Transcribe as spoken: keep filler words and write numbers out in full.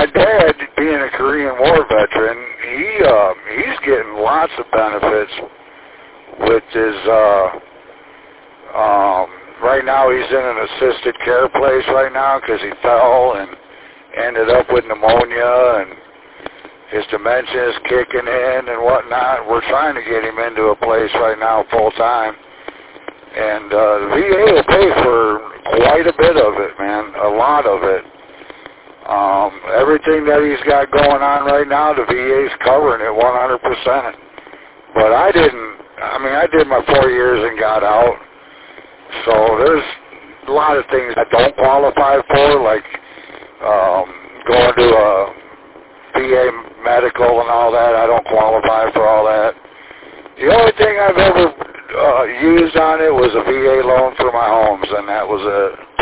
my dad, being a Korean War veteran, he uh, he's getting lots of benefits with his. Uh, um, right now, he's in an assisted care place right now because he fell and ended up with pneumonia, and his dementia is kicking in and whatnot. We're trying to get him into a place right now full time, and uh, the V A will pay for quite a bit of it, man, a lot of it. Um, everything that he's got going on right now, the V A's covering it one hundred percent. But I didn't, I mean, I did my four years and got out. So there's a lot of things I don't qualify for, like um, going to a V A medical and all that. I don't qualify for all that. The only thing I've ever uh, used on it was a V A loan for my homes, and that was it.